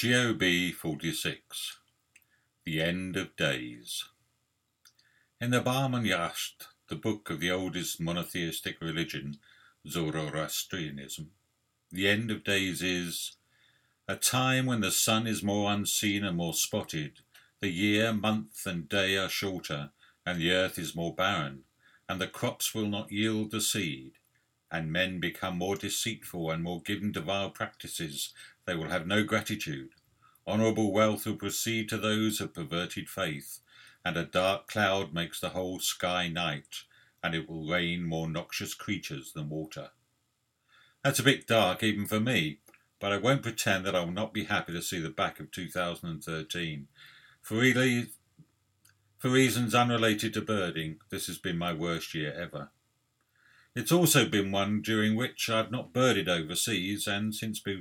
GOB 46 The End of Days. In the Brahman Yasht, the book of the oldest monotheistic religion, Zoroastrianism, the end of days is a time when the sun is more unseen and more spotted, the year, month and day are shorter, and the earth is more barren, and the crops will not yield the seed, and men become more deceitful and more given to vile practices. They will have no gratitude. Honourable wealth will proceed to those of perverted faith, and a dark cloud makes the whole sky night, and it will rain more noxious creatures than water. That's a bit dark even for me, but I won't pretend that I will not be happy to see the back of 2013. For reasons unrelated to birding, this has been my worst year ever. It's also been one during which I've not birded overseas, and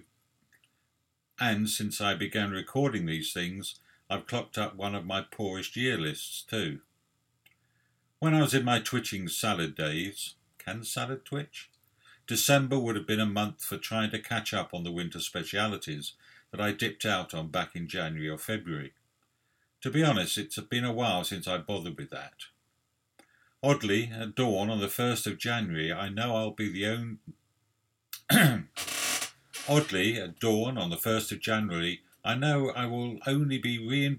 since I began recording these things, I've clocked up one of my poorest year lists too. When I was in my twitching salad days, can salad twitch? December would have been a month for trying to catch up on the winter specialities that I dipped out on back in January or February. To be honest, it's been a while since I bothered with that. Oddly, at dawn on the 1st of January, I know I'll be the only... Oddly, at dawn on the 1st of January, I know I will only be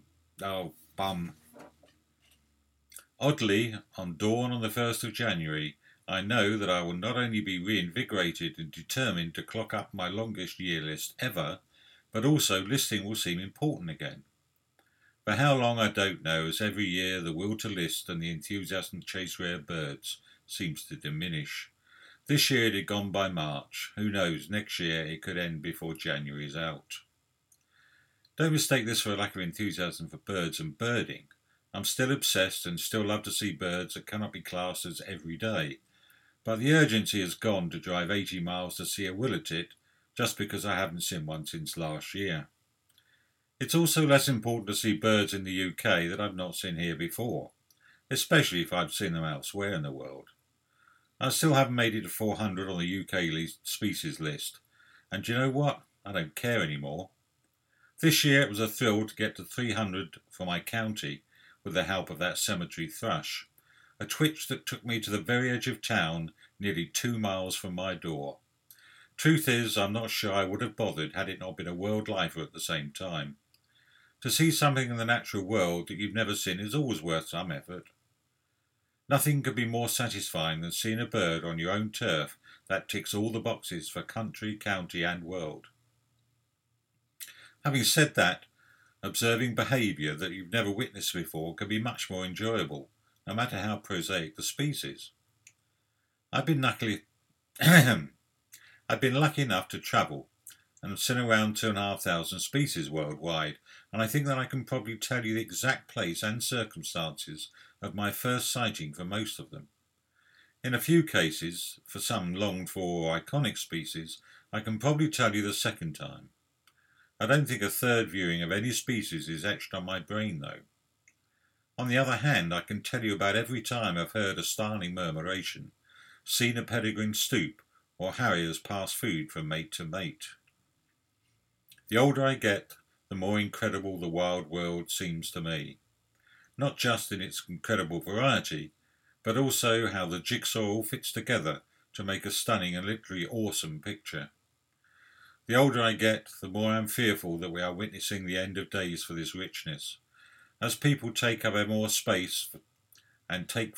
Oddly, on dawn on the 1st of January, I know that I will not only be reinvigorated and determined to clock up my longest year list ever, but also listing will seem important again. For how long I don't know, as every year the will to list and the enthusiasm to chase rare birds seems to diminish. This year it had gone by March. Who knows, next year it could end before January is out. Don't mistake this for a lack of enthusiasm for birds and birding. I'm still obsessed and still love to see birds that cannot be classed as everyday. But the urgency has gone to drive 80 miles to see a willotit just because I haven't seen one since last year. It's also less important to see birds in the UK that I've not seen here before, especially if I've seen them elsewhere in the world. I still haven't made it to 400 on the UK species list, and do you know what? I don't care anymore. This year it was a thrill to get to 300 for my county with the help of that cemetery thrush, a twitch that took me to the very edge of town, nearly 2 miles from my door. Truth is, I'm not sure I would have bothered had it not been a world lifer at the same time. To see something in the natural world that you've never seen is always worth some effort. Nothing could be more satisfying than seeing a bird on your own turf that ticks all the boxes for country, county and world. Having said that, observing behaviour that you've never witnessed before can be much more enjoyable, no matter how prosaic the species. I've been lucky enough to travel and have seen around 2,500 species worldwide, and I think that I can probably tell you the exact place and circumstances of my first sighting for most of them. In a few cases, for some longed-for or iconic species, I can probably tell you the second time. I don't think a third viewing of any species is etched on my brain, though. On the other hand, I can tell you about every time I've heard a startling murmuration, seen a peregrine stoop, or harriers pass food from mate to mate. The older I get, the more incredible the wild world seems to me. Not just in its incredible variety, but also how the jigsaw all fits together to make a stunning and literally awesome picture. The older I get, the more I am fearful that we are witnessing the end of days for this richness. As people take up ever more space and take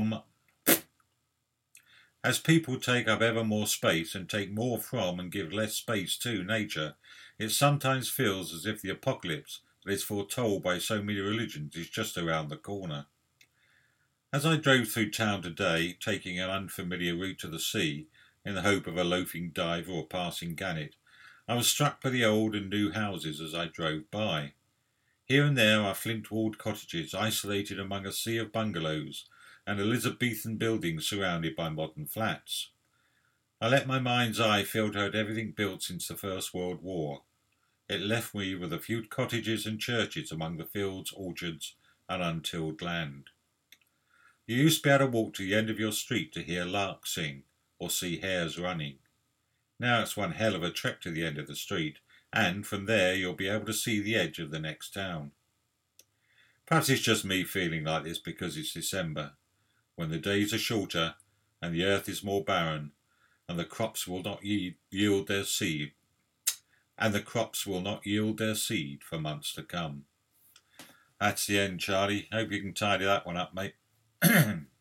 more from and give less space to nature, it sometimes feels as if the apocalypse that is foretold by so many religions is just around the corner. As I drove through town today, taking an unfamiliar route to the sea, in the hope of a loafing diver or passing gannet, I was struck by the old and new houses as I drove by. Here and there are flint-walled cottages isolated among a sea of bungalows, and Elizabethan buildings surrounded by modern flats. I let my mind's eye filter out everything built since the First World War. It left me with a few cottages and churches among the fields, orchards, and untilled land. You used to be able to walk to the end of your street to hear larks sing, or see hares running. Now it's one hell of a trek to the end of the street, and from there you'll be able to see the edge of the next town. Perhaps it's just me feeling like this because it's December, when the days are shorter and the earth is more barren, and the crops will not yield their seed, for months to come. That's the end, Charlie. Hope you can tidy that one up, mate.